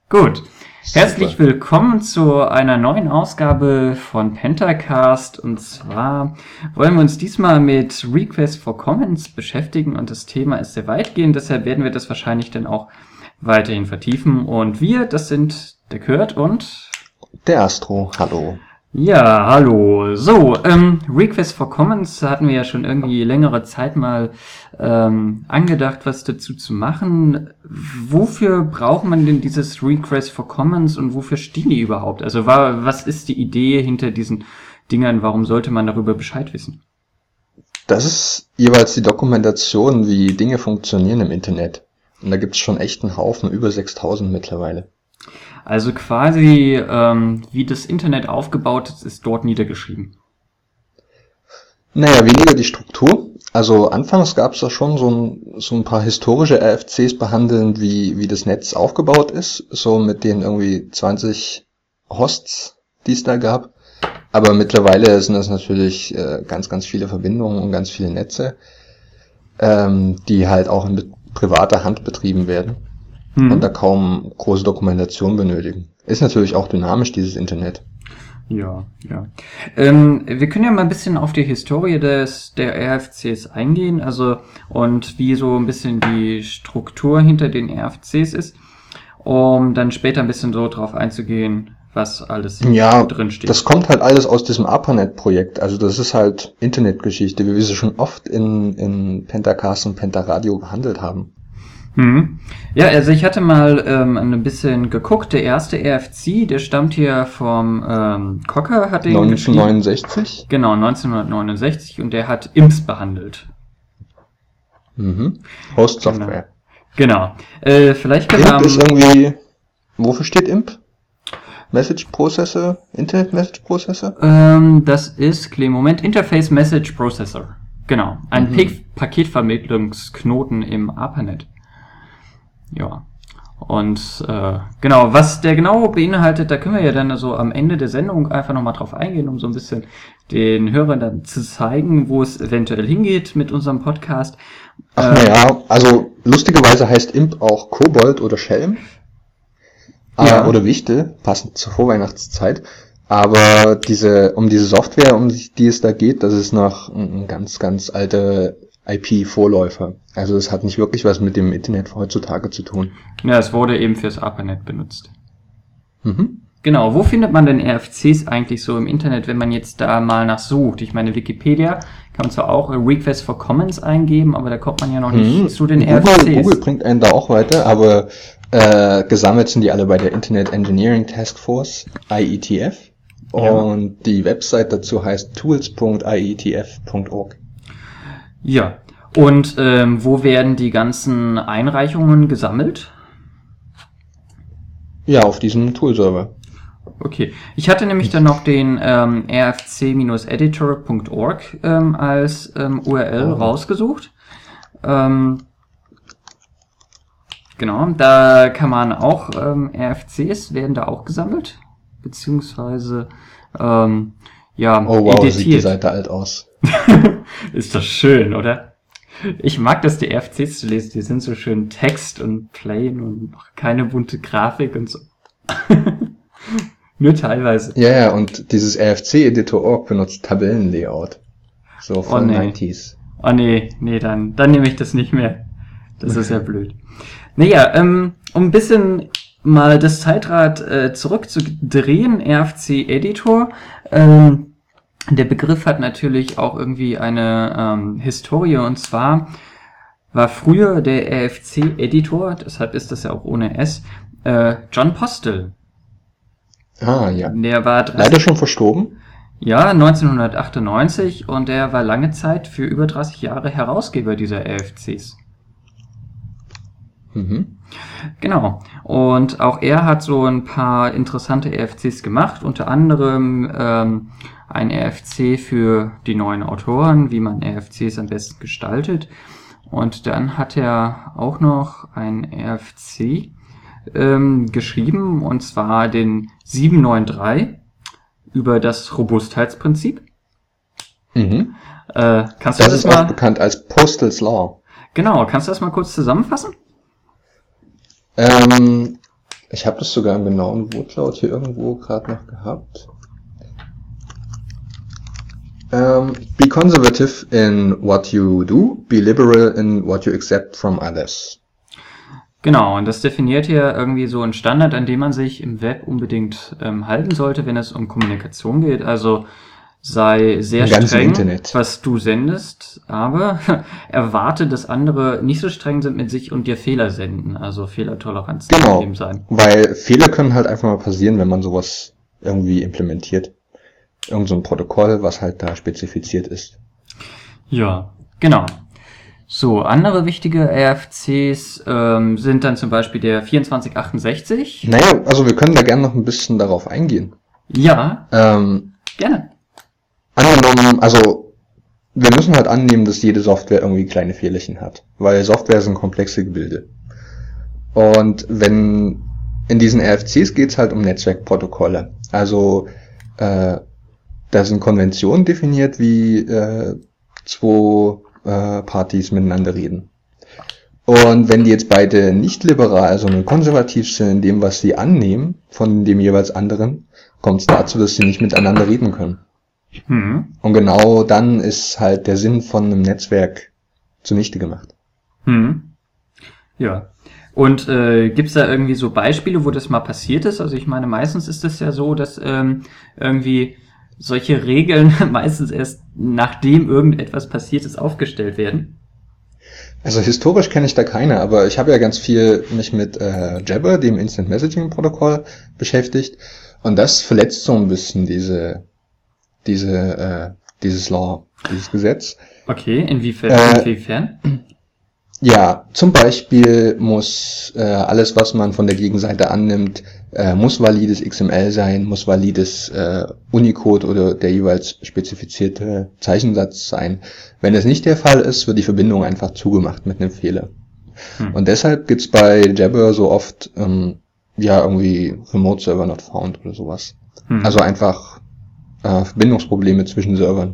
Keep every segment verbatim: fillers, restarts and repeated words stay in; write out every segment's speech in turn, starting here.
Gut. Herzlich Super. willkommen zu einer neuen Ausgabe von Pentacast. Und zwar wollen wir uns diesmal mit Request for Comments beschäftigen und das Thema ist sehr weitgehend, deshalb werden wir das wahrscheinlich dann auch weiterhin vertiefen. Und wir, das sind der Kurt und Der Astro, hallo. ja, hallo. So, ähm, Request for Comments hatten wir ja schon irgendwie längere Zeit mal ähm, angedacht, was dazu zu machen. Wofür braucht man denn dieses Request for Comments und wofür stehen die überhaupt? Also wa- was ist die Idee hinter diesen Dingern? Warum sollte man darüber Bescheid wissen? Das ist jeweils die Dokumentation, wie Dinge funktionieren im Internet. Und da gibt's schon echt einen Haufen, über sechstausend mittlerweile. Also quasi, ähm, wie das Internet aufgebaut ist, ist dort niedergeschrieben. Naja, weniger die Struktur. Also anfangs gab's da schon so ein, so ein paar historische R F Cs behandelnd, wie, wie das Netz aufgebaut ist. So mit den irgendwie zwanzig Hosts, die es da gab. Aber mittlerweile sind das natürlich äh, ganz, ganz viele Verbindungen und ganz viele Netze, ähm, die halt auch in privater Hand betrieben werden. Hm. Und da kaum große Dokumentation benötigen. Ist natürlich auch dynamisch, dieses Internet. Ja, ja. Ähm, wir können ja mal ein bisschen auf die Historie des der R F Cs eingehen, also und wie so ein bisschen die Struktur hinter den R F Cs ist, um dann später ein bisschen so drauf einzugehen, was alles Ja, drin steht. das kommt halt alles aus diesem ARPANET-Projekt. Also das ist halt Internetgeschichte, wie wir sie schon oft in, in Pentacast und Pentaradio behandelt haben. Hm. Ja, also ich hatte mal ähm, ein bisschen geguckt. Der erste R F C, der stammt hier vom ähm, Cocker, hat den geschrieben. neunzehnhundertneunundsechzig? Genau, neunzehnhundertneunundsechzig und der hat I M S behandelt. Mhm. Host-Software. Genau. Äh, vielleicht können wir I M P ist am, irgendwie, wofür steht I M P? Message Processor? Internet Message Processor? ähm, das ist, kleinen Moment, Interface Message Processor. Genau, ein Mhm. P- Paketvermittlungsknoten im ARPANET. Ja. Und äh, genau, was der genau beinhaltet, da können wir ja dann so am Ende der Sendung einfach nochmal drauf eingehen, um so ein bisschen den Hörern dann zu zeigen, wo es eventuell hingeht mit unserem Podcast. Ach Ähm, naja, also lustigerweise heißt I M P auch Kobold oder Schelm. Ja. Äh, oder Wichtel, passend zur Vorweihnachtszeit. Aber diese, um diese Software, um die es da geht, das ist noch ein, ein ganz, ganz alter I P-Vorläufer. Also das hat nicht wirklich was mit dem Internet heutzutage zu tun. Ja, es wurde eben fürs ARPANET benutzt. Mhm. Genau, wo findet man denn R F Cs eigentlich so im Internet, wenn man jetzt da mal nach sucht? Ich meine, Wikipedia kann man zwar auch Request for Comments eingeben, aber da kommt man ja noch nicht Mhm. zu den R F Google, Cs. Google bringt einen da auch weiter, aber äh, gesammelt sind die alle bei der Internet Engineering Task Force, I E T F. Ja. Und die Website dazu heißt tools punkt i e t f punkt org. Ja, und ähm, wo werden die ganzen Einreichungen gesammelt? Ja, auf diesem Toolserver. Okay, ich hatte nämlich dann noch den ähm, r f c editor punkt org ähm, als ähm, U R L Oh. rausgesucht. Ähm, genau, da kann man auch, ähm, R F Cs werden da auch gesammelt, beziehungsweise ähm, ja, Oh wow, sieht die editiert. Seite alt aus. Ist das schön, oder? Ich mag das, die R F Cs zu lesen, die sind so schön Text und plain und noch keine bunte Grafik und so. Nur teilweise. Ja, ja, und dieses R F C editor punkt org benutzt Tabellenlayout. So von nee. neunziger. Oh nee, nee, dann, dann nehme ich das nicht mehr. Das ist ja blöd. Naja, ähm, um ein bisschen mal das Zeitrad äh, zurückzudrehen, R F C-Editor, ähm, der Begriff hat natürlich auch irgendwie eine ähm, Historie, und zwar war früher der R F C-Editor, deshalb ist das ja auch ohne S, äh, John Postel. Ah, ja. Der war dreißig Leider schon verstorben. Ja, neunzehnhundertachtundneunzig, und er war lange Zeit für über dreißig Jahre Herausgeber dieser R F Cs. Mhm. Genau. Und auch er hat so ein paar interessante R F Cs gemacht, unter anderem ähm, ein R F C für die neuen Autoren, wie man R F Cs am besten gestaltet. Und dann hat er auch noch ein R F C ähm, geschrieben, und zwar den sieben neun drei über das Robustheitsprinzip. Mhm. Äh, kannst du Das das ist mal? auch bekannt als Postal's Law. Genau, kannst du das mal kurz zusammenfassen? Ähm, Ich habe das sogar im genauen Wortlaut hier irgendwo gerade noch gehabt. Um, be conservative in what you do, be liberal in what you accept from others. Genau, und das definiert hier irgendwie so einen Standard, an dem man sich im Web unbedingt ähm, halten sollte, wenn es um Kommunikation geht. Also sei sehr streng, Internet. was du sendest, aber erwarte, dass andere nicht so streng sind mit sich und dir Fehler senden. Also Fehlertoleranz genau, eben sein. Weil Fehler können halt einfach mal passieren, wenn man sowas irgendwie implementiert. Irgend so ein Protokoll, was halt da spezifiziert ist. Ja, genau. So, andere wichtige R F Cs ähm, sind dann zum Beispiel der vierundzwanzig achtundsechzig. Naja, also wir können da gerne noch ein bisschen darauf eingehen. Ja, ähm, gerne. Angenommen, also wir müssen halt annehmen, dass jede Software irgendwie kleine Fehlerchen hat, weil Software sind komplexe Gebilde. Und wenn in diesen R F Cs geht's halt um Netzwerkprotokolle. Also äh, da sind Konventionen definiert, wie äh, zwei äh, Partys miteinander reden. Und wenn die jetzt beide nicht liberal, sondern konservativ sind in dem, was sie annehmen, von dem jeweils anderen, kommt es dazu, dass sie nicht miteinander reden können. Hm. Und genau dann ist halt der Sinn von einem Netzwerk zunichte gemacht. Hm. Ja. Und äh, gibt's da irgendwie so Beispiele, wo das mal passiert ist? Also ich meine, meistens ist es ja so, dass ähm, irgendwie solche Regeln meistens erst nachdem irgendetwas passiert ist, aufgestellt werden. Also historisch kenne ich da keine, aber ich habe ja ganz viel mich mit äh, Jabber, dem Instant Messaging Protokoll, beschäftigt. Und das verletzt so ein bisschen diese, diese, äh, dieses Law, dieses Gesetz. Okay, inwiefern? Äh, inwiefern? Ja, zum Beispiel muss äh, alles, was man von der Gegenseite annimmt, äh, muss valides X M L sein, muss valides äh, Unicode oder der jeweils spezifizierte Zeichensatz sein. Wenn es nicht der Fall ist, wird die Verbindung einfach zugemacht mit einem Fehler. Hm. Und deshalb gibt's bei Jabber so oft ähm, ja irgendwie Remote Server not found oder sowas. Hm. Also einfach äh, Verbindungsprobleme zwischen Servern.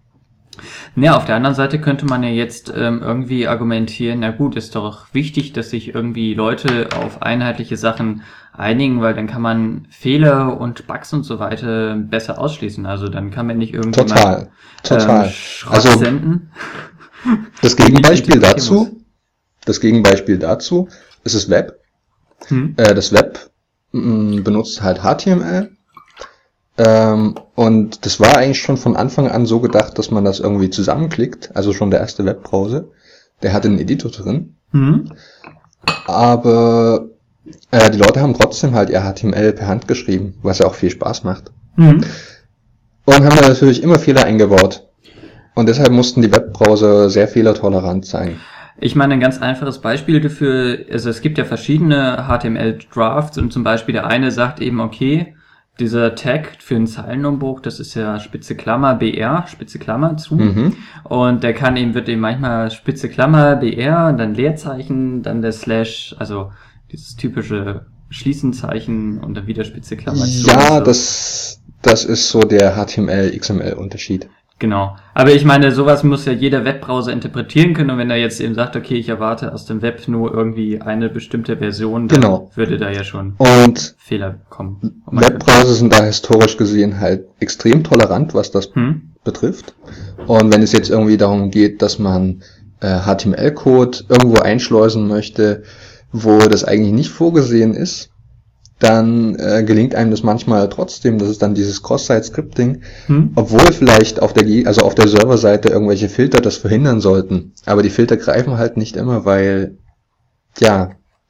Ja, auf der anderen Seite könnte man ja jetzt ähm, irgendwie argumentieren, na gut, ist doch wichtig, dass sich irgendwie Leute auf einheitliche Sachen einigen, weil dann kann man Fehler und Bugs und so weiter besser ausschließen. Also dann kann man nicht irgendwie total, total. Ähm, Schrott also, senden. Das Gegenbeispiel dazu, das Gegenbeispiel dazu ist das Web. Hm. Äh, das Web m, benutzt halt H T M L. Ähm, und das war eigentlich schon von Anfang an so gedacht, dass man das irgendwie zusammenklickt. Also schon der erste Webbrowser, der hatte einen Editor drin. Mhm. Aber äh, die Leute haben trotzdem halt ihr H T M L per Hand geschrieben, was ja auch viel Spaß macht. Mhm. Und haben da natürlich immer Fehler eingebaut. Und deshalb mussten die Webbrowser sehr fehlertolerant sein. Ich meine, ein ganz einfaches Beispiel dafür, also es gibt ja verschiedene H T M L-Drafts und zum Beispiel der eine sagt eben, okay, dieser Tag für einen Zeilenumbruch, das ist ja Spitze Klammer B R, Spitze Klammer zu. Mhm. Und der kann eben, wird eben manchmal Spitze Klammer B R und dann Leerzeichen, dann der Slash, also dieses typische Schließenzeichen und dann wieder Spitze Klammer zu. Ja, so. das, das ist so der H T M L-X M L-Unterschied. Genau. Aber ich meine, sowas muss ja jeder Webbrowser interpretieren können und wenn er jetzt eben sagt, okay, ich erwarte aus dem Web nur irgendwie eine bestimmte Version, dann genau. würde da ja schon und Fehler kommen. Webbrowser sind da historisch gesehen halt extrem tolerant, was das hm? betrifft. Und wenn es jetzt irgendwie darum geht, dass man äh, H T M L-Code irgendwo einschleusen möchte, wo das eigentlich nicht vorgesehen ist, dann äh, gelingt einem das manchmal trotzdem, das ist dann dieses Cross-Site-Scripting, hm. obwohl vielleicht auf der also auf der Serverseite irgendwelche Filter das verhindern sollten. Aber die Filter greifen halt nicht immer, weil ja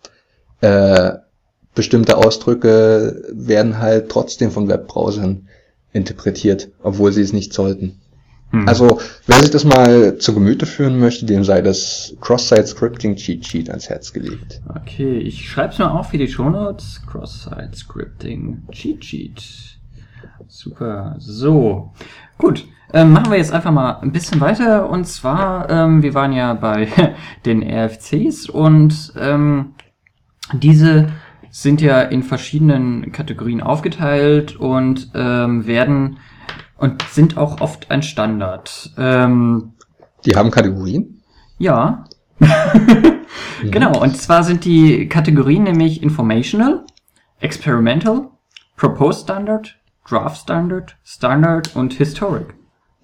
äh, bestimmte Ausdrücke werden halt trotzdem von Webbrowsern interpretiert, obwohl sie es nicht sollten. Hm. Also wer sich das mal zu Gemüte führen möchte, dem sei das Cross-Site-Scripting Cheat Sheet ans Herz gelegt. Okay, ich schreibe es mal auf für die Shownotes. Cross-Site-Scripting Cheat Sheet. Super. So, gut. Ähm, machen wir jetzt einfach mal ein bisschen weiter. Und zwar, ähm, wir waren ja bei den R F Cs und ähm, diese sind ja in verschiedenen Kategorien aufgeteilt und ähm, werden und sind auch oft ein Standard. Ähm, die haben Kategorien? Ja. Genau, und zwar sind die Kategorien nämlich Informational, Experimental, Proposed Standard, Draft Standard, Standard und Historic.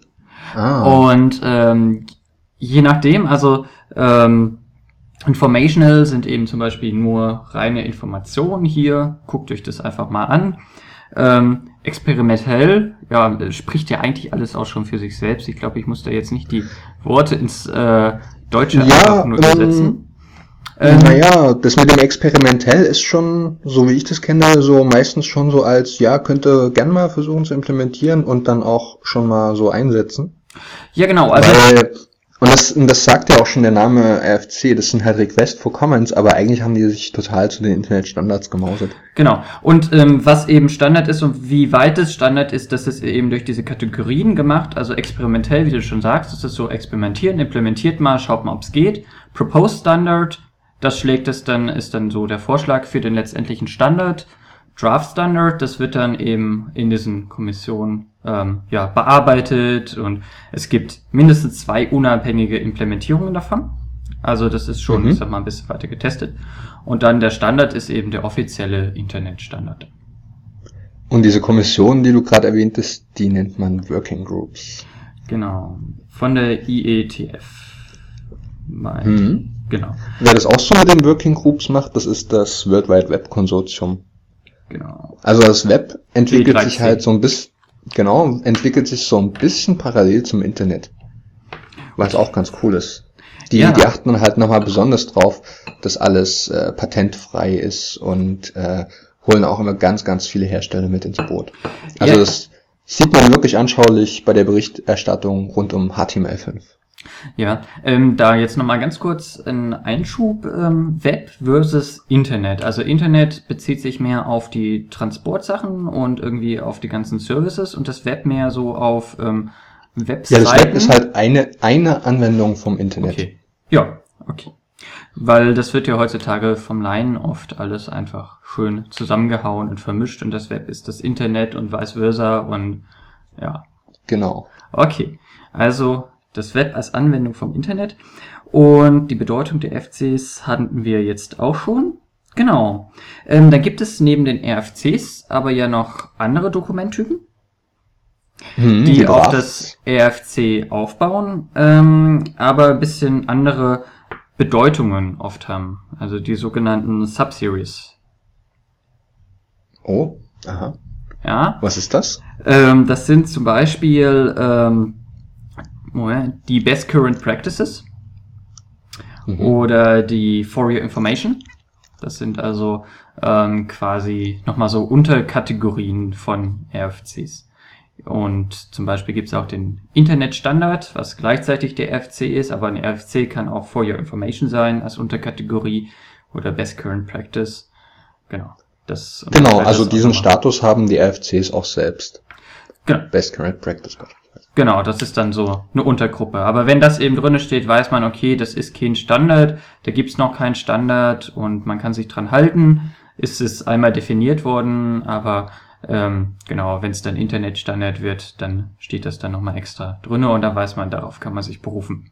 Ah. Und ähm, je nachdem, also ähm, Informational sind eben zum Beispiel nur reine Informationen hier. Guckt euch das einfach mal an. Ähm, experimentell, ja, spricht ja eigentlich alles auch schon für sich selbst. Ich glaube, ich muss da jetzt nicht die Worte ins äh, Deutsche ja, einfach nur übersetzen. Ähm, naja, das mit dem experimentell ist schon, so wie ich das kenne, so meistens schon so als, ja, könnte gern mal versuchen zu implementieren und dann auch schon mal so einsetzen. Ja, genau. Also Weil, und das, und das sagt ja auch schon der Name R F C, das sind halt Request for Comments, aber eigentlich haben die sich total zu den Internetstandards gemauset. Genau. Und ähm, was eben Standard ist und wie weit es Standard ist, das ist eben durch diese Kategorien gemacht, also experimentell, wie du schon sagst, das ist so experimentieren, implementiert mal, schaut mal, ob es geht. Proposed Standard, das schlägt es dann, ist dann so der Vorschlag für den letztendlichen Standard. Draft Standard, das wird dann eben in diesen Kommissionen ähm, ja, bearbeitet und es gibt mindestens zwei unabhängige Implementierungen davon. Also das ist schon, mhm. ich sag mal, ein bisschen weiter getestet. Und dann der Standard ist eben der offizielle Internetstandard. Und diese Kommissionen, die du gerade erwähntest, die nennt man Working Groups. Genau, von der I E T F. Mein, mhm. Genau. Wer das auch so mit den Working Groups macht, das ist das World Wide Web Konsortium. Genau. Also das Web entwickelt W dreizehn. Sich halt so ein bisschen, genau, entwickelt sich so ein bisschen parallel zum Internet. Was auch ganz cool ist. Die, ja. die achten halt nochmal besonders drauf, dass alles äh, patentfrei ist und äh, holen auch immer ganz, ganz viele Hersteller mit ins Boot. Also ja. Das sieht man wirklich anschaulich bei der Berichterstattung rund um H T M L fünf. Ja, ähm, da jetzt nochmal ganz kurz ein Einschub, ähm, Web versus Internet. Also Internet bezieht sich mehr auf die Transportsachen und irgendwie auf die ganzen Services und das Web mehr so auf ähm, Webseiten. Ja, das Web ist halt eine, eine Anwendung vom Internet. Okay. Ja, okay. Weil das wird ja heutzutage vom Laien oft alles einfach schön zusammengehauen und vermischt und das Web ist das Internet und vice versa und ja. Genau. Okay, also das Web als Anwendung vom Internet und die Bedeutung der R F Cs hatten wir jetzt auch schon. Genau. Ähm, dann gibt es neben den R F Cs aber ja noch andere Dokumenttypen, hm, die auf was? Das R F C aufbauen, ähm, aber ein bisschen andere Bedeutungen oft haben. Also die sogenannten Subseries. Oh, aha. Ja. Was ist das? Ähm, das sind zum Beispiel ähm, die Best Current Practices mhm. oder die For Your Information. Das sind also ähm, quasi nochmal so Unterkategorien von R F Cs. Und zum Beispiel gibt es auch den Internetstandard, was gleichzeitig der R F C ist, aber ein R F C kann auch For Your Information sein als Unterkategorie oder Best Current Practice. Genau. Das genau, also das diesen Status haben die R F Cs auch selbst. Genau. Best Current Practice. Genau, das ist dann so eine Untergruppe. Aber wenn das eben drinne steht, weiß man, okay, das ist kein Standard, da gibt's noch keinen Standard und man kann sich dran halten. Ist es einmal definiert worden, aber ähm, genau, wenn es dann Internetstandard wird, dann steht das dann nochmal extra drinne und dann weiß man, darauf kann man sich berufen.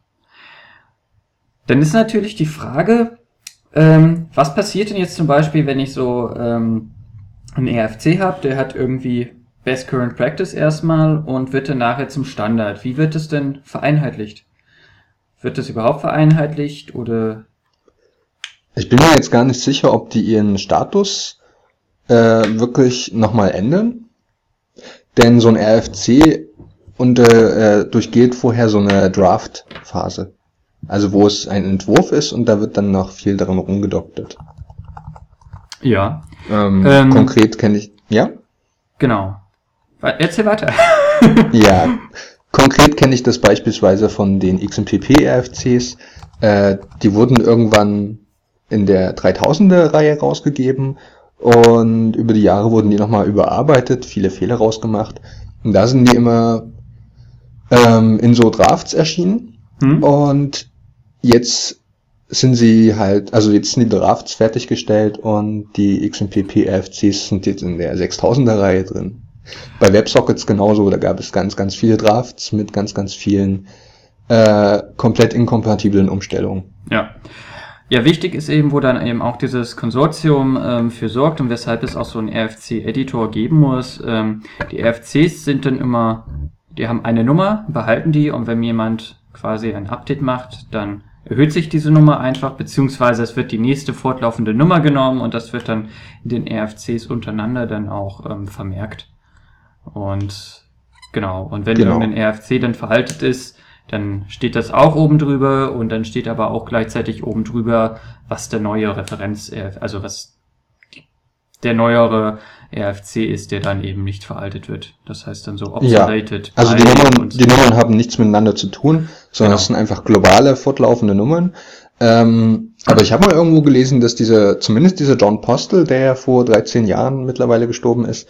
Dann ist natürlich die Frage, ähm, was passiert denn jetzt zum Beispiel, wenn ich so ähm, einen R F C habe, der hat irgendwie Best Current Practice erstmal und wird dann nachher zum Standard. Wie wird es denn vereinheitlicht? Wird das überhaupt vereinheitlicht oder? Ich bin mir jetzt gar nicht sicher, ob die ihren Status äh, wirklich nochmal ändern. Denn so ein R F C und, äh, durchgeht vorher so eine Draft-Phase. Also wo es ein Entwurf ist und da wird dann noch viel daran rumgedoktet. Ja. Ähm, ähm, konkret kenne ich... Ja? Genau. Erzähl weiter. Ja, konkret kenne ich das beispielsweise von den X M P P-R F Cs. Äh, die wurden irgendwann in der dreitausender-Reihe rausgegeben und über die Jahre wurden die nochmal überarbeitet, viele Fehler rausgemacht. Und da sind die immer ähm, in so Drafts erschienen. Hm? Und jetzt sind sie halt, also jetzt sind die Drafts fertiggestellt und die X M P P-R F Cs sind jetzt in der sechstausender-Reihe drin. Bei WebSockets genauso, da gab es ganz, ganz viele Drafts mit ganz, ganz vielen äh, komplett inkompatiblen Umstellungen. Ja. Ja, wichtig ist eben, wo dann eben auch dieses Konsortium ähm, für sorgt und weshalb es auch so einen R F C-Editor geben muss. Ähm, die R F Cs sind dann immer, die haben eine Nummer, behalten die, und wenn jemand quasi ein Update macht, dann erhöht sich diese Nummer einfach, beziehungsweise es wird die nächste fortlaufende Nummer genommen und das wird dann in den R F Cs untereinander dann auch ähm, vermerkt. Und genau, und wenn Genau. irgendein R F C dann veraltet ist, dann steht das auch oben drüber und dann steht aber auch gleichzeitig oben drüber, was der neue Referenz, also was der neuere R F C ist, der dann eben nicht veraltet wird. Das heißt dann so obsoleted. Ja, also die Nummern, die Nummern haben nichts miteinander zu tun, sondern Genau. es sind einfach globale, fortlaufende Nummern. Ähm, aber ich habe mal irgendwo gelesen, dass dieser, zumindest dieser John Postel, der ja vor dreizehn Jahren mittlerweile gestorben ist,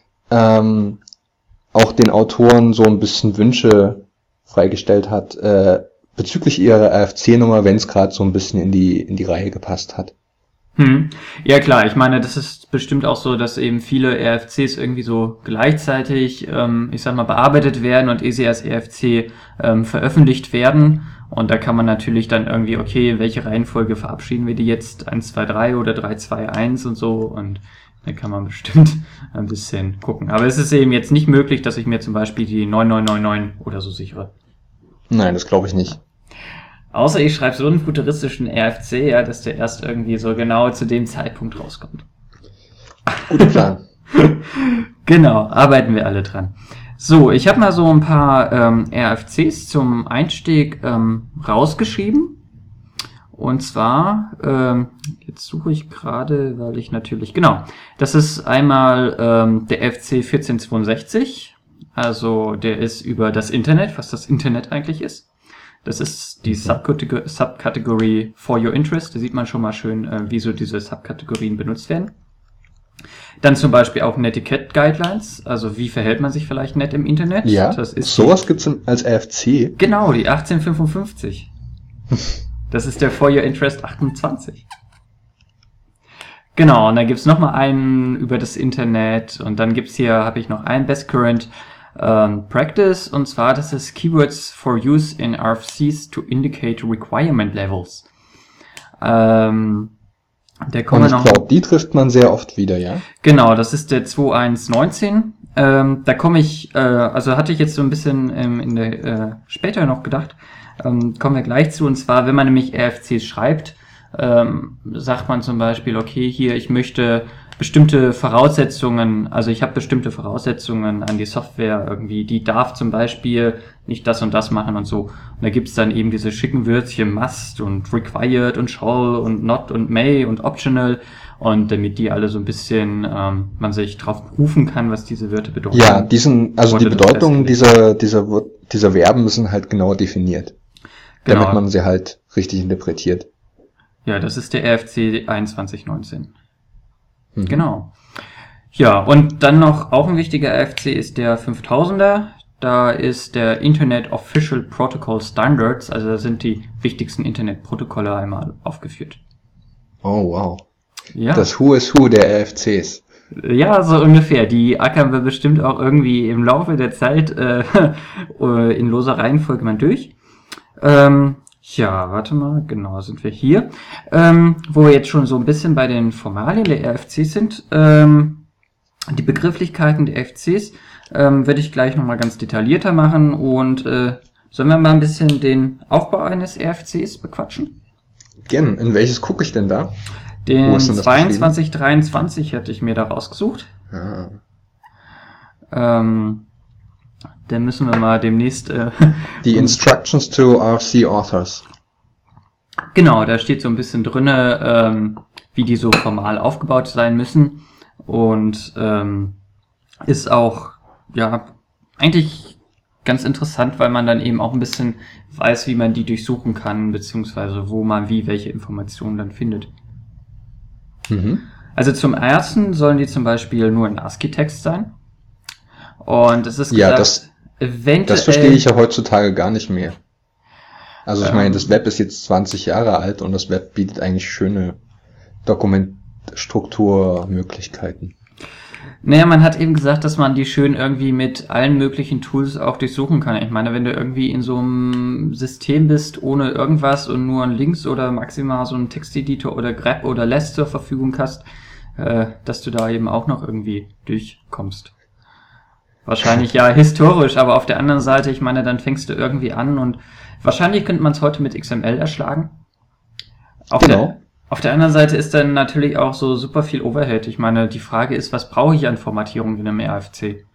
ähm, auch den Autoren so ein bisschen Wünsche freigestellt hat, äh, bezüglich ihrer R F C-Nummer, wenn es gerade so ein bisschen in die in die Reihe gepasst hat. Hm. Ja klar, ich meine, das ist bestimmt auch so, dass eben viele R F Cs irgendwie so gleichzeitig, ähm, ich sag mal, bearbeitet werden und ehe sie als R F C ähm, veröffentlicht werden. Und da kann man natürlich dann irgendwie, okay, in welche Reihenfolge verabschieden wir die jetzt? eins, zwei, drei oder drei, zwei, eins und so. Und da kann man bestimmt ein bisschen gucken. Aber es ist eben jetzt nicht möglich, dass ich mir zum Beispiel die neun neun neun neun oder so sichere. Nein, das glaube ich nicht. Außer ich schreibe so einen futuristischen R F C, ja, dass der erst irgendwie so genau zu dem Zeitpunkt rauskommt. Guter Plan. Genau, arbeiten wir alle dran. So, ich habe mal so ein paar ähm, R F Cs zum Einstieg ähm, rausgeschrieben. Und zwar, ähm, jetzt suche ich gerade, weil ich natürlich, genau, das ist einmal ähm, der R F C vierzehn zweiundsechzig. Also der ist über das Internet, was das Internet eigentlich ist. Das ist die Subkategor- Subkategorie For Your Interest. Da sieht man schon mal schön, äh, wie so diese Subkategorien benutzt werden. Dann zum Beispiel auch Netiquette Guidelines. Also wie verhält man sich vielleicht nett im Internet? Ja, das ist sowas gibt's als R F C. Genau, die achtzehnhundertfünfundfünfzig. Das ist der For Your Interest achtundzwanzig. Genau, und dann gibt's noch mal einen über das Internet. Und dann gibt's hier, habe ich noch einen Best Current ähm, Practice. Und zwar, das ist Keywords for Use in R F Cs to Indicate Requirement Levels. Ähm, der kommen Und wir ich noch. glaube, die trifft man sehr oft wieder, ja? Genau, das ist der zwei eins neunzehn. Ähm, da komme ich, äh, also hatte ich jetzt so ein bisschen ähm, in der äh, später noch gedacht, ähm, kommen wir gleich zu. Und zwar, wenn man nämlich R F Cs schreibt, ähm, sagt man zum Beispiel, okay, hier, ich möchte bestimmte Voraussetzungen, also ich habe bestimmte Voraussetzungen an die Software irgendwie, die darf zum Beispiel nicht das und das machen und so. Und da gibt's dann eben diese schicken Wörtchen must und required und shall und not und may und optional. Und damit die alle so ein bisschen, ähm, man sich drauf berufen kann, was diese Wörter bedeuten. Ja, diesen, also die wurde das Bedeutungen festgelegt. dieser, dieser, Wort- dieser Verben sind halt genau definiert. Genau. Damit man sie halt richtig interpretiert. Ja, das ist der R F C einundzwanzig neunzehn. Mhm. Genau. Ja, und dann noch auch ein wichtiger R F C ist der fünftausender. Da ist der Internet Official Protocol Standards, also da sind die wichtigsten Internetprotokolle einmal aufgeführt. Oh, wow. Ja, Das Who is Who der R F Cs. ja, so ungefähr. Die ackern wir bestimmt auch irgendwie im Laufe der Zeit äh, in loser Reihenfolge mal durch. Ähm, ja, warte mal, genau, sind wir hier. Ähm, wo wir jetzt schon so ein bisschen bei den Formalien der R F Cs sind. Ähm, die Begrifflichkeiten der R F Cs ähm, werde ich gleich nochmal ganz detaillierter machen. Und äh, sollen wir mal ein bisschen den Aufbau eines R F Cs bequatschen? Gern. In welches gucke ich denn da? Wo Den ist denn das zweiundzwanzig dreiundzwanzig hätte ich mir da rausgesucht. Ah. Ähm, dann müssen wir mal demnächst... Äh, Die Instructions to R F C Authors. Genau, da steht so ein bisschen drinne, ähm, wie die so formal aufgebaut sein müssen. Und ähm, ist auch, ja, eigentlich ganz interessant, weil man dann eben auch ein bisschen weiß, wie man die durchsuchen kann, beziehungsweise wo man wie welche Informationen dann findet. Mhm. Also zum ersten sollen die zum Beispiel nur in ASCII-Text sein. Und es ist Ja, gesagt, das, eventuell... das verstehe ich ja heutzutage gar nicht mehr. Also ich Ähm. meine, das Web ist jetzt zwanzig Jahre alt und das Web bietet eigentlich schöne Dokumentstrukturmöglichkeiten. Naja, man hat eben gesagt, dass man die schön irgendwie mit allen möglichen Tools auch durchsuchen kann. Ich meine, wenn du irgendwie in so einem System bist, ohne irgendwas und nur Links oder maximal so einen Texteditor oder grep oder less zur Verfügung hast, äh, dass du da eben auch noch irgendwie durchkommst. Wahrscheinlich ja historisch, aber auf der anderen Seite, ich meine, dann fängst du irgendwie an und wahrscheinlich könnte man es heute mit X M L erschlagen. Auf Genau. Der, auf der anderen Seite ist dann natürlich auch so super viel Overhead. Ich meine, die Frage ist, was brauche ich an Formatierung in einem R F C?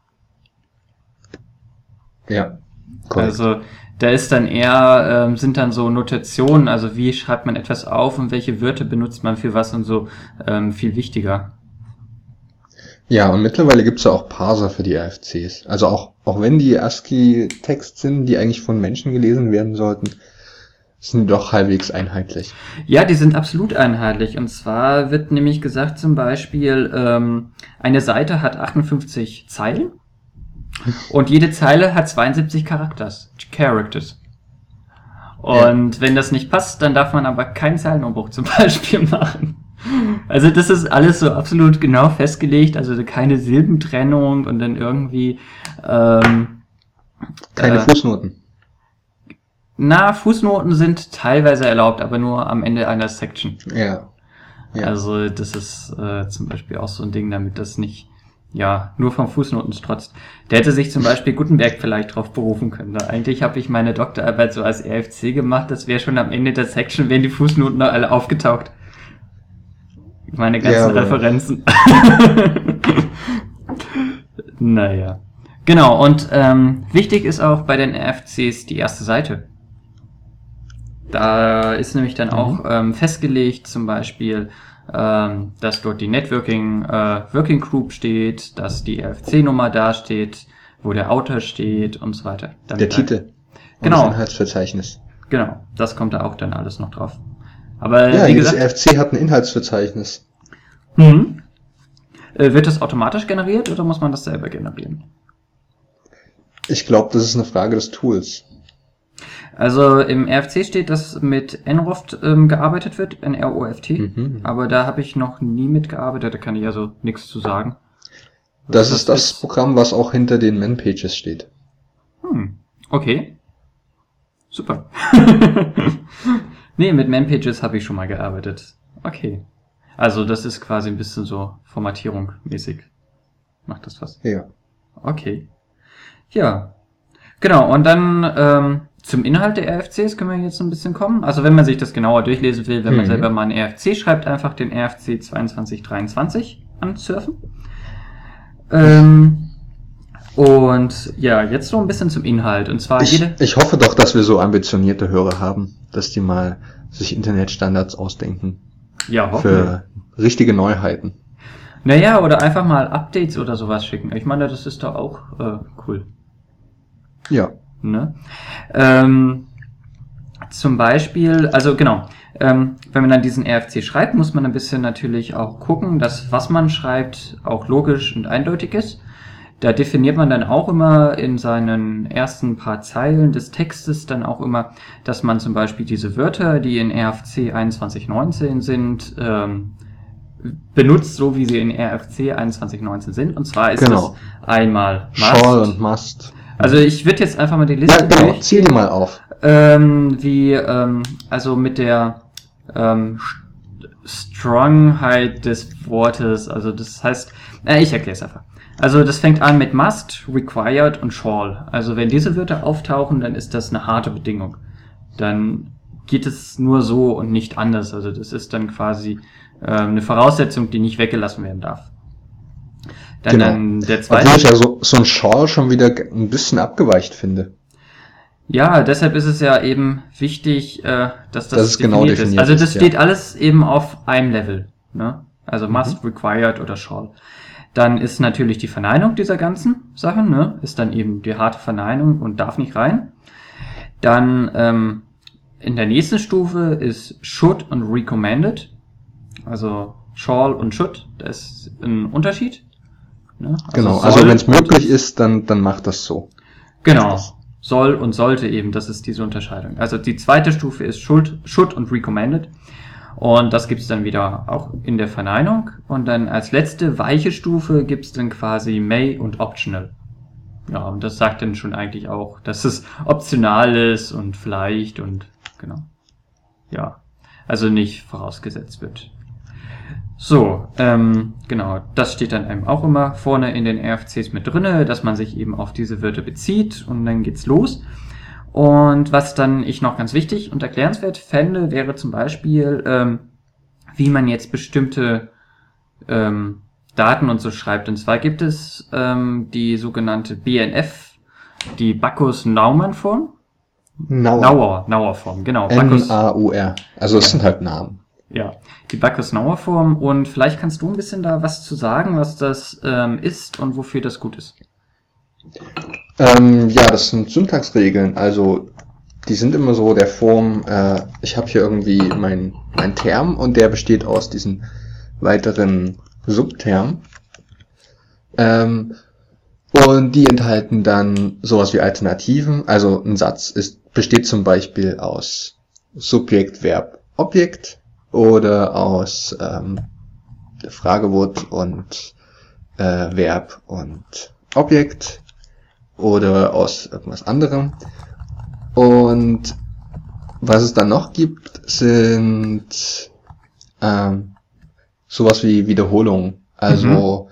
Ja, korrekt. Also da ist dann eher, ähm, sind dann so Notationen, also wie schreibt man etwas auf und welche Wörter benutzt man für was und so, ähm, viel wichtiger. Ja, und mittlerweile gibt's ja auch Parser für die R F Cs. Also auch, auch wenn die ASCII-Text sind, die eigentlich von Menschen gelesen werden sollten, sind die doch halbwegs einheitlich. Ja, die sind absolut einheitlich. Und zwar wird nämlich gesagt zum Beispiel, ähm, eine Seite hat achtundfünfzig Zeilen und jede Zeile hat zweiundsiebzig Charakters. Characters. Und ja. Wenn das nicht passt, dann darf man aber keinen Zeilenumbruch zum Beispiel machen. Also das ist alles so absolut genau festgelegt, also keine Silbentrennung und dann irgendwie ähm, keine äh, Fußnoten. Na, Fußnoten sind teilweise erlaubt, aber nur am Ende einer Section. Ja. ja. Also das ist äh, zum Beispiel auch so ein Ding, damit das nicht ja nur vom Fußnoten strotzt. Der hätte sich zum Beispiel Gutenberg vielleicht drauf berufen können. Eigentlich habe ich meine Doktorarbeit so als R F C gemacht, das wäre schon am Ende der Section, wären die Fußnoten noch alle aufgetaucht. Meine ganzen ja, Referenzen. Naja. Genau, und ähm, wichtig ist auch bei den R F Cs die erste Seite. Da ist nämlich dann mhm. auch ähm, festgelegt, zum Beispiel, ähm, dass dort die Networking äh, Working Group steht, dass die R F C-Nummer dasteht, wo der Autor steht und so weiter. Damit der Titel. Und genau. Das Inhaltsverzeichnis. Genau, das kommt da auch dann alles noch drauf. Aber ja, wie jedes gesagt, R F C hat ein Inhaltsverzeichnis. Mhm. Äh, wird das automatisch generiert oder muss man das selber generieren? Ich glaube, das ist eine Frage des Tools. Also im R F C steht, dass mit Nroft ähm, gearbeitet wird, N R O F T, Mhm. aber da habe ich noch nie mitgearbeitet, da kann ich also nichts zu sagen. Das, das ist das ist? Programm, was auch hinter den Man-Pages steht. Hm, okay. Super. Nee, mit Man-Pages habe ich schon mal gearbeitet. Okay. Also das ist quasi ein bisschen so Formatierung mäßig. Macht das was? Ja. Okay. Ja. Genau, und dann ähm, zum Inhalt der R F Cs können wir jetzt ein bisschen kommen. Also wenn man sich das genauer durchlesen will, wenn man mhm. selber mal einen R F C schreibt, einfach den R F C zweiundzwanzig dreiundzwanzig ansurfen. Ähm, und ja, jetzt so ein bisschen zum Inhalt. Und zwar ich, jede... Ich hoffe doch, dass wir so ambitionierte Hörer haben, dass die mal sich Internetstandards ausdenken. Ja, für richtige Neuheiten. Naja, oder einfach mal Updates oder sowas schicken. Ich meine, das ist doch auch äh, cool. Ja. Ne? Ähm, zum Beispiel, also genau, ähm, wenn man dann diesen R F C schreibt, muss man ein bisschen natürlich auch gucken, dass was man schreibt auch logisch und eindeutig ist. Da definiert man dann auch immer in seinen ersten paar Zeilen des Textes dann auch immer, dass man zum Beispiel diese Wörter, die in R F C einundzwanzig neunzehn sind, ähm, benutzt, so wie sie in R F C einundzwanzig neunzehn sind. Und zwar ist genau. das einmal must. Shall und must. Also ich würde jetzt einfach mal die Liste ja, genau. Zieh die mal auf. Ähm, wie, ähm, also mit der ähm, Strongheit des Wortes, also das heißt, äh, ich erkläre es einfach. Also das fängt an mit must, required und shall. Also wenn diese Wörter auftauchen, dann ist das eine harte Bedingung. Dann geht es nur so und nicht anders. Also das ist dann quasi äh, eine Voraussetzung, die nicht weggelassen werden darf. Dann, genau. dann der zweite. Obwohl ich ja so, so ein shall schon wieder ein bisschen abgeweicht finde. Ja, deshalb ist es ja eben wichtig, äh, dass das, das ist genau definiert ist. Also das ist, steht ja. alles eben auf einem Level. Ne? Also must, mhm. required oder shall. Dann ist natürlich die Verneinung dieser ganzen Sachen, ne? Ist dann eben die harte Verneinung und darf nicht rein. Dann ähm, in der nächsten Stufe ist should und recommended. Also shall und should, da ist ein Unterschied. Ne? Also genau, also wenn es möglich ist, dann dann macht das so. Genau, soll und sollte eben, das ist diese Unterscheidung. Also die zweite Stufe ist should, should und recommended. Und das gibt's dann wieder auch in der Verneinung. Und dann als letzte weiche Stufe gibt's dann quasi May und Optional. Ja, und das sagt dann schon eigentlich auch, dass es optional ist und vielleicht und genau. Ja, also nicht vorausgesetzt wird. So, ähm, genau, das steht dann eben auch immer vorne in den R F Cs mit drinne, dass man sich eben auf diese Wörter bezieht und dann geht's los. Und was dann ich noch ganz wichtig und erklärenswert fände, wäre zum Beispiel, ähm, wie man jetzt bestimmte ähm, Daten und so schreibt. Und zwar gibt es ähm, die sogenannte B N F, die Backus-Naumann-Form. Nauer. Nauer, Nauer-Form, genau. N A U R. Also das Ja. sind halt Namen. Ja, die Backus-Nauer-Form. Und vielleicht kannst du ein bisschen da was zu sagen, was das ähm, ist und wofür das gut ist. Ähm, ja, das sind Syntaxregeln. Also die sind immer so der Form, äh, ich habe hier irgendwie mein, mein Term und der besteht aus diesen weiteren Subtermen. Ähm, und die enthalten dann sowas wie Alternativen. Also ein Satz ist, besteht zum Beispiel aus Subjekt, Verb, Objekt oder aus ähm, Fragewort und äh, Verb und Objekt oder aus irgendwas anderem. Und was es dann noch gibt, sind ähm, sowas wie Wiederholungen. Also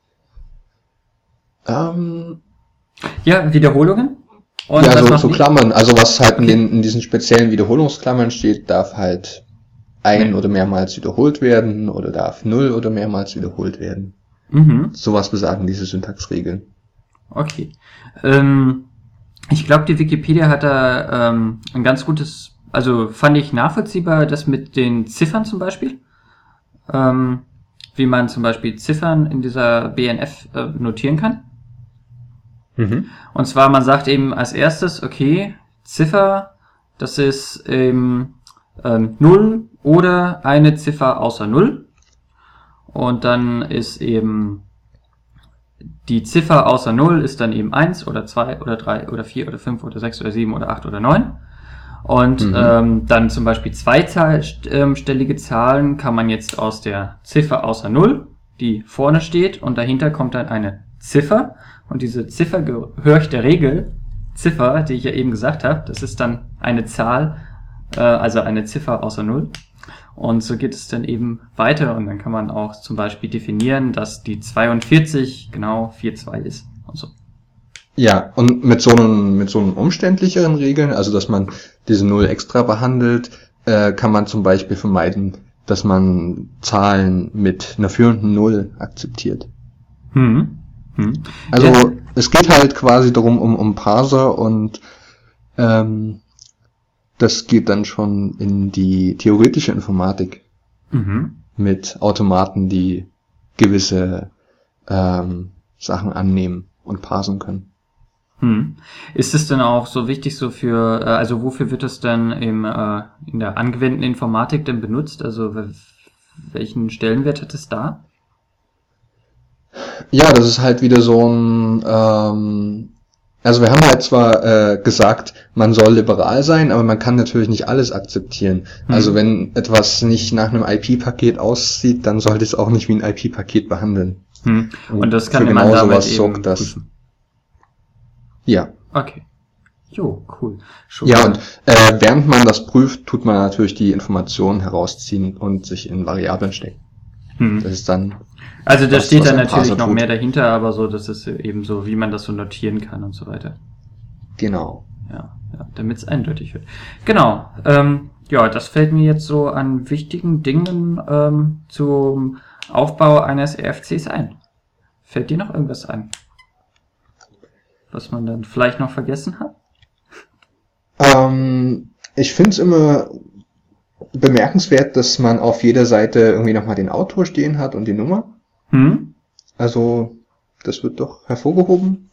ähm, Ja, Wiederholungen. Und ja, was so, noch so nicht? Klammern. Also was halt in, den, in diesen speziellen Wiederholungsklammern steht, darf halt ein Ja. oder mehrmals wiederholt werden oder darf null oder mehrmals wiederholt werden. Mhm. Sowas besagen diese Syntaxregeln. Okay. Ähm, ich glaube, die Wikipedia hat da ähm, ein ganz gutes, also fand ich nachvollziehbar, das mit den Ziffern zum Beispiel. Ähm, wie man zum Beispiel Ziffern in dieser B N F äh, notieren kann. Mhm. Und zwar, man sagt eben als erstes, okay, Ziffer, das ist eben ähm, null oder eine Ziffer außer null. Und dann ist eben die Ziffer außer null ist dann eben eins oder zwei oder drei oder vier oder fünf oder sechs oder sieben oder acht oder neun. Und Mhm. ähm, dann zum Beispiel zweistellige Zahlen kann man jetzt aus der Ziffer außer null, die vorne steht, und dahinter kommt dann eine Ziffer. Und diese Ziffer gehört der Regel, Ziffer, die ich ja eben gesagt habe, das ist dann eine Zahl, äh, also eine Ziffer außer null. Und so geht es dann eben weiter und dann kann man auch zum Beispiel definieren, dass die zweiundvierzig genau vier zwei ist und so. Ja, und mit so einem, mit so einem umständlicheren Regeln, also dass man diese Null extra behandelt, äh, kann man zum Beispiel vermeiden, dass man Zahlen mit einer führenden Null akzeptiert. Hm. Hm. Also Ja. es geht halt quasi darum, um, um Parser und ähm, das geht dann schon in die theoretische Informatik Mhm. mit Automaten, die gewisse ähm, Sachen annehmen und parsen können. Hm. Ist es denn auch so wichtig so für, äh, also wofür wird es denn im, äh, in der angewandten Informatik denn benutzt? Also w- welchen Stellenwert hat es da? Ja, das ist halt wieder so ein, ähm, also wir haben halt zwar äh, gesagt, man soll liberal sein, aber man kann natürlich nicht alles akzeptieren. Hm. Also wenn etwas nicht nach einem I P-Paket aussieht, dann sollte es auch nicht wie ein I P-Paket behandeln. Hm. Und das kann für man genau damit sowas eben sorgt das. prüfen. Ja. Okay. Jo, cool. Schon Ja, mal. und äh, während man das prüft, tut man natürlich die Informationen herausziehen und sich in Variablen stecken. Hm. Das ist dann Also da das, steht was dann ein natürlich Parser noch tut. mehr dahinter, aber so, das ist eben so, wie man das so notieren kann und so weiter. genau. Ja, ja, damit es eindeutig wird. Genau. Ähm, ja, das fällt mir jetzt so an wichtigen Dingen ähm, zum Aufbau eines R F Cs ein. Fällt dir noch irgendwas ein? Was man dann vielleicht noch vergessen hat? Ähm, ich finde es immer bemerkenswert, dass man auf jeder Seite irgendwie nochmal den Autor stehen hat und die Nummer. Hm? Also, das wird doch hervorgehoben.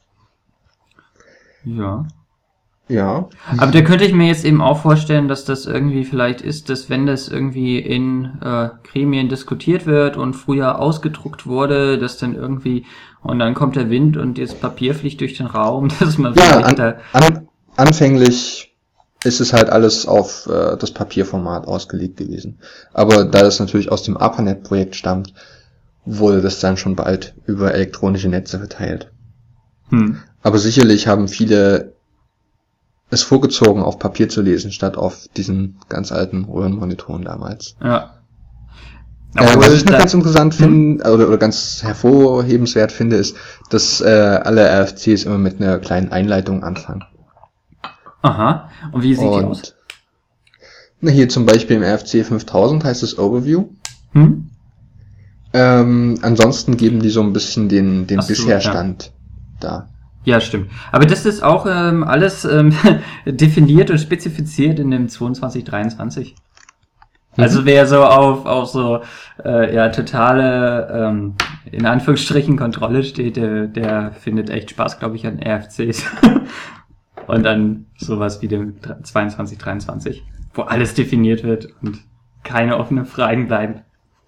Ja. Ja. Aber da könnte ich mir jetzt eben auch vorstellen, dass das irgendwie vielleicht ist, dass wenn das irgendwie in äh, Gremien diskutiert wird und früher ausgedruckt wurde, dass dann irgendwie, und dann kommt der Wind und das Papier fliegt durch den Raum, dass man Ja, vielleicht an, da... an, anfänglich ist es halt alles auf äh, das Papierformat ausgelegt gewesen. Aber da das natürlich aus dem ARPANET-Projekt stammt, wurde das dann schon bald über elektronische Netze verteilt. Hm. Aber sicherlich haben viele es vorgezogen, auf Papier zu lesen, statt auf diesen ganz alten Röhrenmonitoren damals. Ja. Äh, was ich noch ganz interessant finde, oder, oder ganz hervorhebenswert finde, ist, dass äh, alle R F Cs immer mit einer kleinen Einleitung anfangen. Aha. Und wie sieht Und, die aus? Na, hier zum Beispiel im R F C fünftausend heißt es Overview. Hm? Ähm, ansonsten geben die so ein bisschen den, den so, Bisherstand ja. da. Ja, stimmt. Aber das ist auch ähm, alles ähm, definiert und spezifiziert in dem zweiundzwanzig dreiundzwanzig. Mhm. Also wer so auf, auf so äh, ja totale, ähm, in Anführungsstrichen, Kontrolle steht, der, der findet echt Spaß, glaube ich, an R F Cs. Und an sowas wie dem zweiundzwanzig dreiundzwanzig, wo alles definiert wird und keine offenen Fragen bleiben.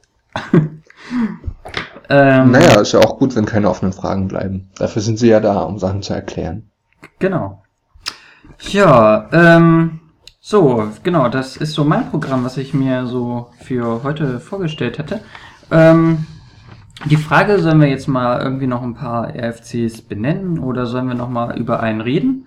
ähm, naja, ist ja auch gut, wenn keine offenen Fragen bleiben. Dafür sind sie ja da, um Sachen zu erklären. Genau. Ja, ähm, so, genau, das ist so mein Programm, was ich mir so für heute vorgestellt hätte. Ähm, die Frage, sollen wir jetzt mal irgendwie noch ein paar R F Cs benennen oder sollen wir noch mal über einen reden?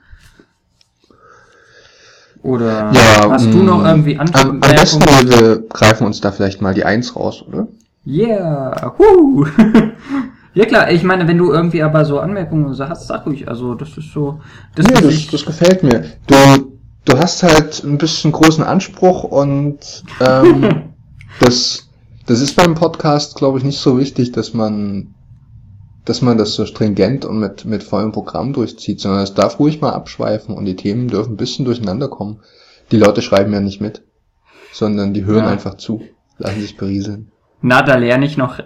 Oder ja, hast du noch irgendwie andere Am, am besten wir greifen uns da vielleicht mal die eins raus, oder? Yeah, huh. Ja klar, ich meine, wenn du irgendwie aber so Anmerkungen so hast, sag ruhig, also das ist so... Das, nee, das, ich, das gefällt mir. Du, du hast halt ein bisschen großen Anspruch und ähm, das, das ist beim Podcast, glaube ich, nicht so wichtig, dass man dass man das so stringent und mit mit vollem Programm durchzieht, sondern es darf ruhig mal abschweifen und die Themen dürfen ein bisschen durcheinander kommen. Die Leute schreiben ja nicht mit, sondern die hören ja. einfach zu, lassen sich berieseln. Na, da lerne ich noch.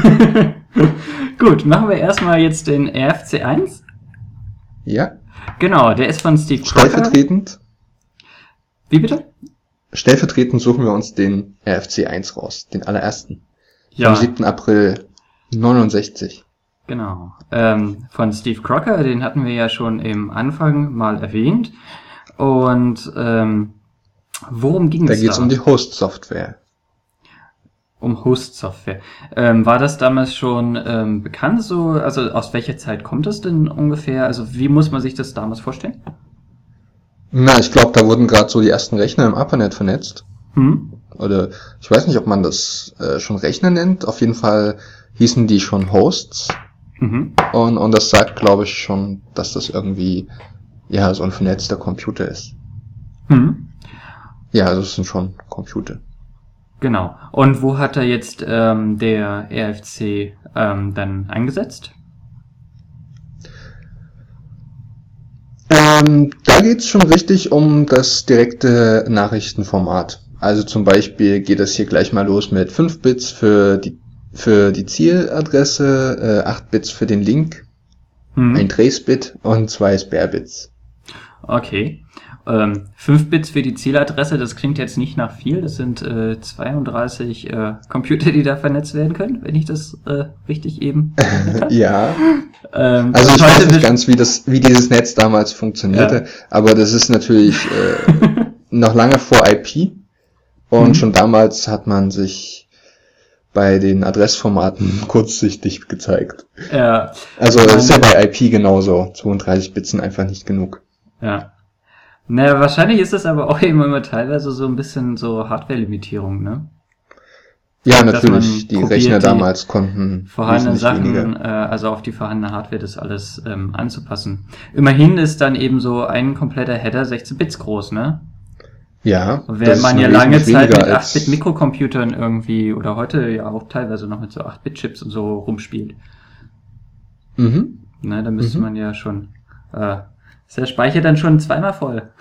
Gut, machen wir erstmal jetzt den R F C eins. Ja. Genau, der ist von Steve Crocker. Stellvertretend. Wie bitte? Stellvertretend suchen wir uns den R F C eins raus, den allerersten. Ja. Vom siebten April neunundsechzig. Genau. Ähm, von Steve Crocker, den hatten wir ja schon im Anfang mal erwähnt. Und ähm, worum ging da es da? Da geht es um die Host-Software. Um Host-Software. Ähm, war das damals schon ähm, bekannt? So, also aus welcher Zeit kommt es denn ungefähr? Also wie muss man sich das damals vorstellen? Na, ich glaube, da wurden gerade so die ersten Rechner im ARPANET vernetzt. Hm? Oder ich weiß nicht, ob man das äh, schon Rechner nennt. Auf jeden Fall hießen die schon Hosts. Mhm. Und, und das sagt, glaube ich, schon, dass das irgendwie ja so ein vernetzter Computer ist. Mhm. Ja, also es sind schon Computer. Genau. Und wo hat er jetzt ähm, der R F C ähm, dann eingesetzt? Ähm, da geht's schon richtig um das direkte Nachrichtenformat. Also zum Beispiel geht das hier gleich mal los mit fünf Bits für die für die Zieladresse, äh, acht Bits für den Link, hm. ein Trace-Bit und zwei Spare-Bits. Okay. Ähm, fünf Bits für die Zieladresse, das klingt jetzt nicht nach viel. Das sind äh, zweiunddreißig äh, Computer, die da vernetzt werden können, wenn ich das äh, richtig eben ja. ähm, also ich weiß nicht ganz, wie das, wie dieses Netz damals funktionierte, ja. aber das ist natürlich äh, noch lange vor I P und mhm. schon damals hat man sich bei den Adressformaten kurzsichtig gezeigt. Ja. Also das ist ja bei I P genauso. zweiunddreißig Bits sind einfach nicht genug. Ja. Naja, wahrscheinlich ist das aber auch eben immer teilweise so ein bisschen so Hardware-Limitierung, ne? Ja, natürlich. Die Rechner damals konnten vorhandene Sachen, äh, also auf die vorhandene Hardware das alles ähm, anzupassen. Immerhin ist dann eben so ein kompletter Header sechzehn Bits groß, ne? Ja. Während man ja lange Zeit mit acht Bit Mikrocomputern irgendwie oder heute ja auch teilweise noch mit so acht Bit Chips und so rumspielt. Mhm. Ne, da müsste mhm. man ja schon, äh, ist der Speicher dann schon zweimal voll.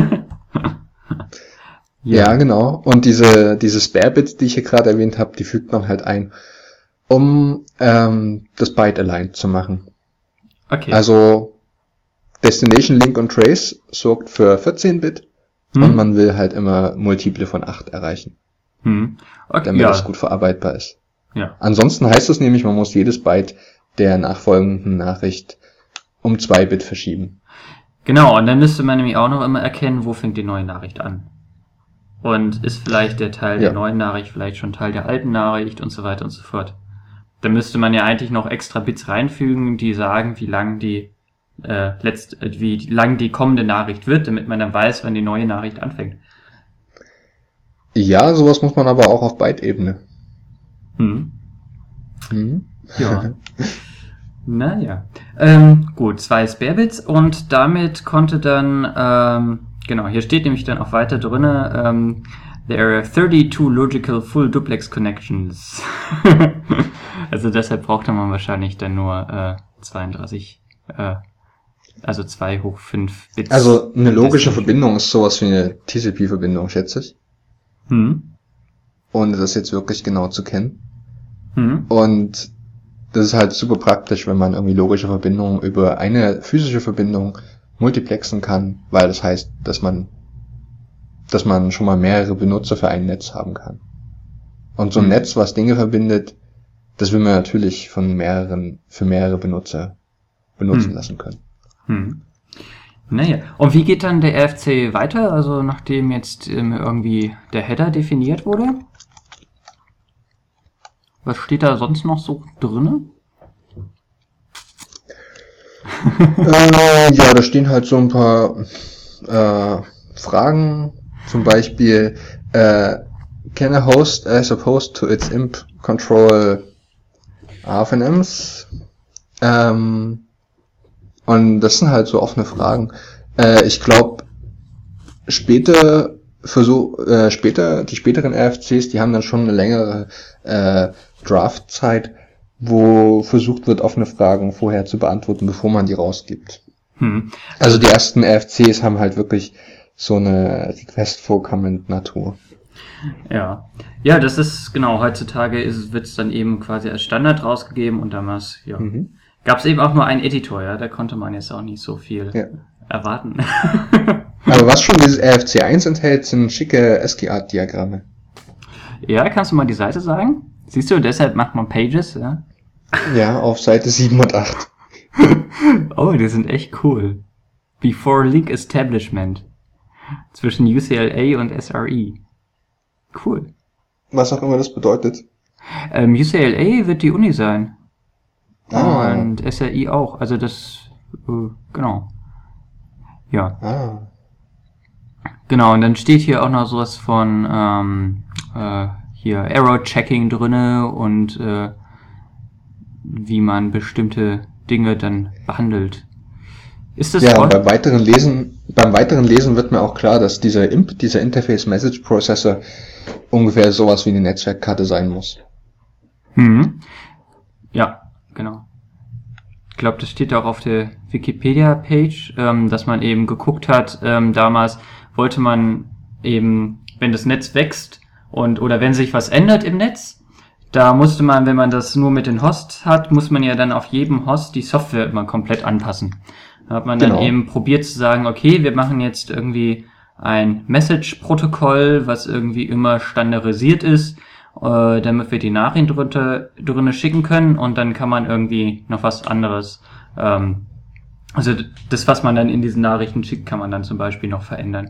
ja. ja, genau. Und diese, diese Spare-Bits, die ich hier gerade erwähnt habe, die fügt man halt ein, um ähm, das Byte aligned zu machen. Okay. Also Destination Link und Trace sorgt für vierzehn Bit. Hm. Und man will halt immer Multiple von acht erreichen. Hm. Okay, damit ja. das gut verarbeitbar ist. Ja. Ansonsten heißt das nämlich, man muss jedes Byte der nachfolgenden Nachricht um zwei Bit verschieben. Genau, und dann müsste man nämlich auch noch immer erkennen, wo fängt die neue Nachricht an. Und ist vielleicht der Teil Ja. der neuen Nachricht vielleicht schon Teil der alten Nachricht und so weiter und so fort. Da müsste man ja eigentlich noch extra Bits reinfügen, die sagen, wie lang die äh, letzt, äh, wie lang die kommende Nachricht wird, damit man dann weiß, wann die neue Nachricht anfängt. Ja, sowas muss man aber auch auf Byte-Ebene. Hm. Mhm. Ja. Naja. Ähm, gut, zwei Spare-Bits und damit konnte dann, ähm, genau, hier steht nämlich dann auch weiter drinne, ähm, there are thirty-two logical full duplex connections. Also deshalb brauchte man wahrscheinlich dann nur äh, zweiunddreißig, äh, also zwei hoch fünf Bits. Also eine logische Verbindung ist sowas wie eine T C P-Verbindung, schätze ich. Hm. Ohne das jetzt wirklich genau zu kennen. Hm. Und das ist halt super praktisch, wenn man irgendwie logische Verbindungen über eine physische Verbindung multiplexen kann, weil das heißt, dass man dass man schon mal mehrere Benutzer für ein Netz haben kann. Und so ein Hm. Netz, was Dinge verbindet, das will man natürlich von mehreren, für mehrere Benutzer benutzen Hm. lassen können. Hm. Naja, und wie geht dann der R F C weiter, also nachdem jetzt ähm, irgendwie der Header definiert wurde? Was steht da sonst noch so drinne? äh, ja, da stehen halt so ein paar äh, Fragen, zum Beispiel äh, can a host as opposed to its imp control R F N Ms? Ähm, und das sind halt so offene Fragen. Äh, ich glaube, später Versuch, äh, später, die späteren R F Cs, die haben dann schon eine längere äh, Draftzeit, wo versucht wird, offene Fragen vorher zu beantworten, bevor man die rausgibt. Hm. Also die ersten R F Cs haben halt wirklich so eine Request-for-Comment-Natur. Ja. Ja, das ist, genau, heutzutage ist, wird es dann eben quasi als Standard rausgegeben und damals, ja, Mhm. gab es eben auch nur einen Editor, ja, da konnte man jetzt auch nicht so viel Ja. erwarten. Aber was schon dieses R F C eins enthält, sind schicke ASCII-Art-Diagramme. Ja, kannst du mal die Seite sagen? Siehst du, deshalb macht man Pages, ja? Ja, auf Seite sieben und acht. Oh, die sind echt cool. Before Link Establishment. Zwischen U C L A und S R I. Cool. Was auch immer das bedeutet. Ähm, U C L A wird die Uni sein. Ah. Und S R I auch. Also das, äh, genau. Ja, Ah. genau. Und dann steht hier auch noch sowas von, ähm, äh, hier Error-Checking drinne und äh, wie man bestimmte Dinge dann behandelt. Ist das Ja, auch? und beim weiteren Lesen, beim weiteren Lesen wird mir auch klar, dass dieser I M P, dieser Interface Message Processor, ungefähr sowas wie eine Netzwerkkarte sein muss. Hm. Ja, genau. Ich glaube, das steht auch auf der Wikipedia-Page, ähm, dass man eben geguckt hat, ähm, damals wollte man eben, wenn das Netz wächst und oder wenn sich was ändert im Netz, da musste man, wenn man das nur mit den Hosts hat, muss man ja dann auf jedem Host die Software immer komplett anpassen. Da hat man dann Genau. eben probiert zu sagen, okay, wir machen jetzt irgendwie ein Message-Protokoll, was irgendwie immer standardisiert ist, äh, damit wir die Nachrichten drunter, drunter schicken können und dann kann man irgendwie noch was anderes, ähm, also das, was man dann in diesen Nachrichten schickt, kann man dann zum Beispiel noch verändern.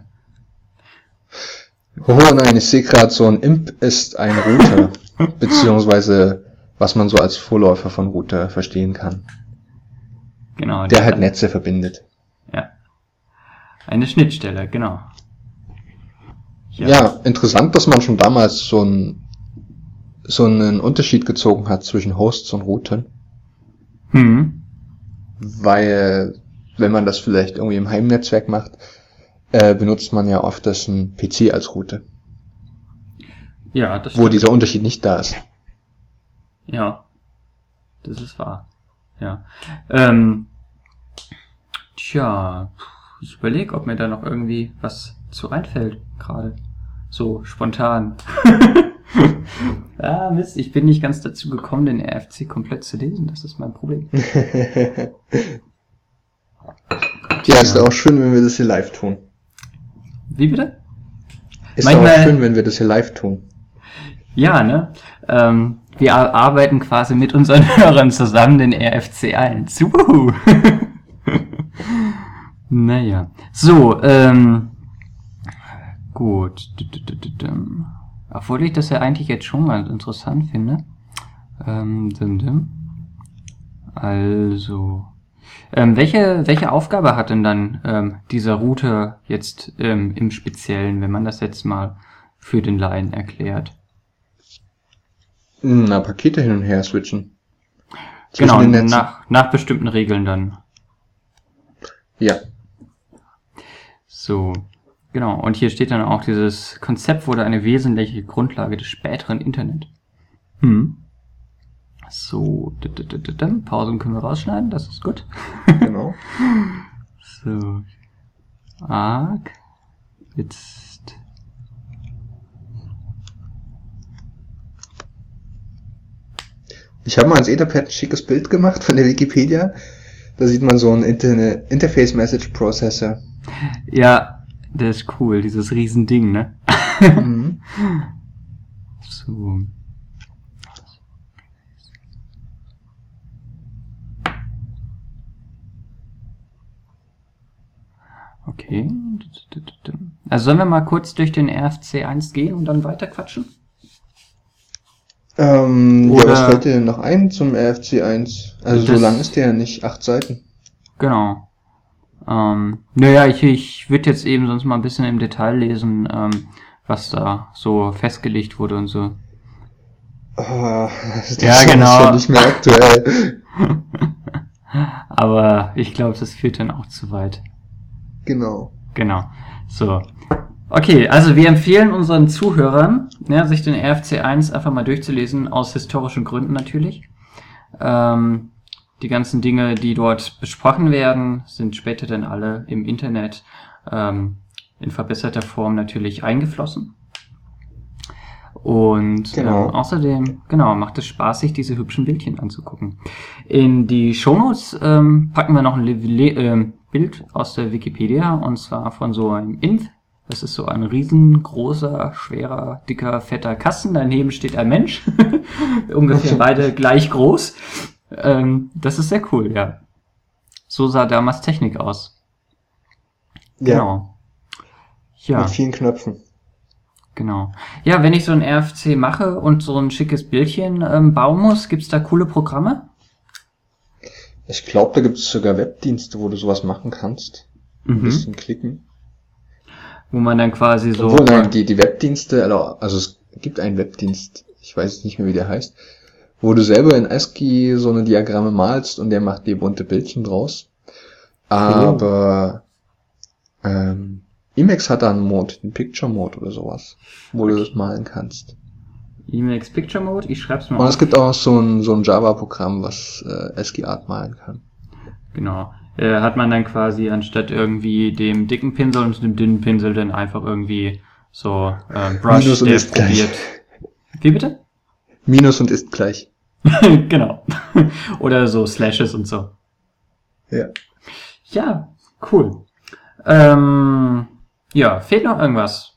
Oh nein, ich sehe gerade, so ein I M P ist ein Router, beziehungsweise was man so als Vorläufer von Router verstehen kann, Genau. der halt Netze verbindet. Ja. Eine Schnittstelle, genau. Ja, interessant, dass man schon damals so einen, so einen Unterschied gezogen hat zwischen Hosts und Routern, Hm. weil wenn man das vielleicht irgendwie im Heimnetzwerk macht, äh, benutzt man ja oft das ein P C als Router, Ja, das wo stimmt. dieser Unterschied nicht da ist. Ja. Das ist wahr. Ja. Ähm, tja, ich überlege, ob mir da noch irgendwie was zu einfällt, gerade. So spontan. Ah, Mist, ich bin nicht ganz dazu gekommen, den R F C komplett zu lesen. Das ist mein Problem. Ja, ist auch schön, wenn wir das hier live tun. Wie bitte? Ist Manchmal- auch schön, wenn wir das hier live tun. Ja, ne? Ähm, wir ar- arbeiten quasi mit unseren Hörern zusammen den R F C eins. Wuhu! Naja. So, ähm, gut. Obwohl ich das ja eigentlich jetzt schon mal interessant finde. Ähm, dim, dim. Also, ähm, welche, welche Aufgabe hat denn dann ähm, dieser Router jetzt ähm, im Speziellen, wenn man das jetzt mal für den Laien erklärt? Na, Pakete hin und her switchen. Genau, nach, nach bestimmten Regeln dann. Ja. So, genau. Und hier steht dann auch, dieses Konzept wurde eine wesentliche Grundlage des späteren Internet. Hm. So, Pausen können wir rausschneiden, das ist gut. Genau. So, arg, jetzt. Ich habe mal als Etherpad ein schickes Bild gemacht von der Wikipedia. Da sieht man so einen Inter- Interface Message Processor. Ja, das ist cool, dieses Riesending, ne? Mhm. So. Okay. Also sollen wir mal kurz durch den R F C eins gehen und dann weiter quatschen? Ähm, ja, was fällt dir denn noch ein zum R F C eins? Also so lang ist der ja nicht, acht Seiten. Genau. Ähm, naja, ich, ich würde jetzt eben sonst mal ein bisschen im Detail lesen, ähm, was da so festgelegt wurde und so. Oh, das ja, genau. ist ja nicht mehr aktuell. Aber ich glaube, das führt dann auch zu weit. Genau. Genau. So. Okay, also wir empfehlen unseren Zuhörern, ja, sich den R F C eins einfach mal durchzulesen, aus historischen Gründen natürlich. Ähm, die ganzen Dinge, die dort besprochen werden, sind später dann alle im Internet ähm, in verbesserter Form natürlich eingeflossen. Und genau. ähm, außerdem, genau, macht es Spaß, sich diese hübschen Bildchen anzugucken. In die Shownotes ähm, packen wir noch ein Le- Le- äh, Bild aus der Wikipedia, und zwar von so einem Inf. Das ist so ein riesengroßer, schwerer, dicker, fetter Kasten. Daneben steht ein Mensch. Ungefähr beide gleich groß. Ähm, das ist sehr cool, ja. So sah damals Technik aus. Ja. Genau. Ja. Mit vielen Knöpfen. Genau. Ja, wenn ich so ein R F C mache und so ein schickes Bildchen ähm, bauen muss, gibt's da coole Programme? Ich glaube, da gibt es sogar Webdienste, wo du sowas machen kannst. Ein Mhm. bisschen klicken. Wo man dann quasi so... Obwohl, nein, die, die Webdienste, also, also es gibt einen Webdienst, ich weiß nicht mehr, wie der heißt, wo du selber in ASCII so eine Diagramme malst und der macht dir bunte Bildchen draus. Aber ähm, Emacs hat da einen Mode, einen Picture Mode oder sowas, wo du das malen kannst. Emacs Picture Mode, ich schreib's mal Und auf. es gibt auch so ein, so ein Java-Programm, was äh, ASCII-Art malen kann. Genau. Äh, hat man dann quasi anstatt irgendwie dem dicken Pinsel und dem dünnen Pinsel dann einfach irgendwie so äh, Brush, Minus und der ist gleich. probiert. Wie bitte? Minus und ist gleich. Genau. Oder so Slashes und so. Ja. Ja, cool. Ähm, ja, fehlt noch irgendwas?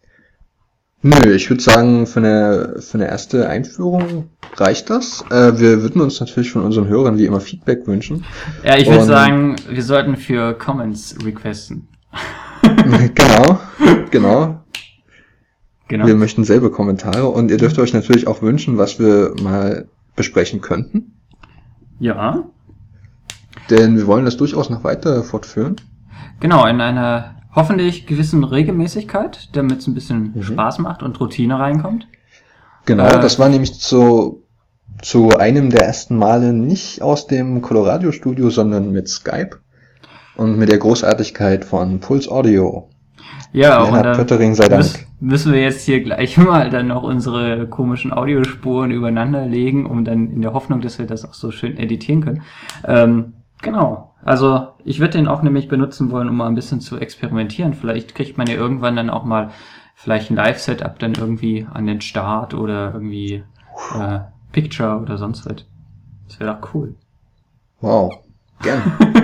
Nö, ich würde sagen, für eine, für eine erste Einführung reicht das. Äh, wir würden uns natürlich von unseren Hörern wie immer Feedback wünschen. Ja, ich würde Und- sagen, wir sollten für Comments requesten. Genau, genau. Genau. Wir möchten selber Kommentare und ihr dürft euch natürlich auch wünschen, was wir mal besprechen könnten. Ja, Denn wir wollen das durchaus noch weiter fortführen. genau, in einer hoffentlich gewissen Regelmäßigkeit, damit es ein bisschen Mhm. Spaß macht und Routine reinkommt. Genau, Äh, das war nämlich zu, zu einem der ersten Male nicht aus dem Colorado-Studio, sondern mit Skype und mit der Großartigkeit von Pulse Audio. Ja, und Lennart dann Pöttering sei Dank. müssen, müssen wir jetzt hier gleich mal dann noch unsere komischen Audiospuren übereinander legen, um dann in der Hoffnung, dass wir das auch so schön editieren können. Ähm, genau. Also ich würde den auch nämlich benutzen wollen, um mal ein bisschen zu experimentieren. Vielleicht kriegt man ja irgendwann dann auch mal vielleicht ein Live-Setup dann irgendwie an den Start oder irgendwie äh, Picture oder sonst was. Das wäre doch cool. Wow, gerne.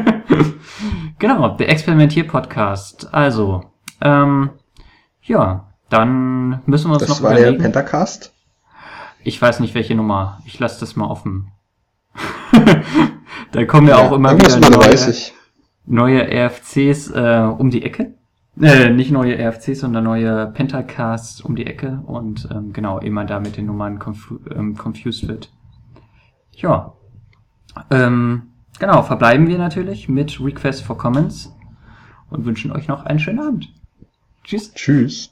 Genau, der Experimentier-Podcast. Also, ähm, ja, dann müssen wir uns Das noch war der überlegen. Pentacast. Ich weiß nicht, welche Nummer. Ich lasse das mal offen. Da kommen ja, Ja, auch immer irgendwas wieder über neue, dreißig. neue R F Cs äh, um die Ecke. Äh, nicht neue R F Cs, sondern neue Pentacasts um die Ecke. Und ähm, genau, immer da mit den Nummern confu ähm, confused wird. Ja. Ähm, genau, verbleiben wir natürlich mit Request for Comments und wünschen euch noch einen schönen Abend. Tschüss. Tschüss.